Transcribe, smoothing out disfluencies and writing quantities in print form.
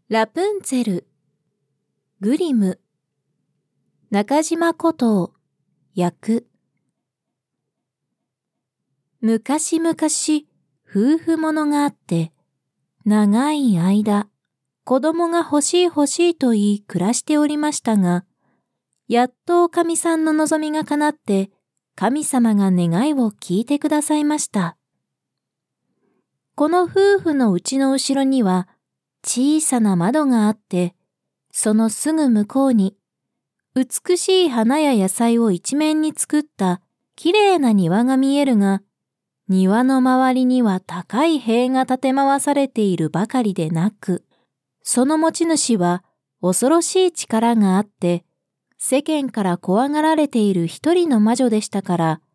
ラプンツェル、グリム、中島孤島、訳。昔々、夫婦ものがあって、長い間、子供が欲しい欲しいと言い暮らしておりましたが、やっとおかみさんの望みが叶って、神様が願いを聞いてくださいました。この夫婦の家の後ろには、小さな窓があって、そのすぐ向こうに、美しい花や野菜を一面に作ったきれいな庭が見えるが、庭の周りには高い塀が建て回されているばかりでなく、その持ち主は恐ろしい力があって、世間から怖がられている一人の魔女でしたから、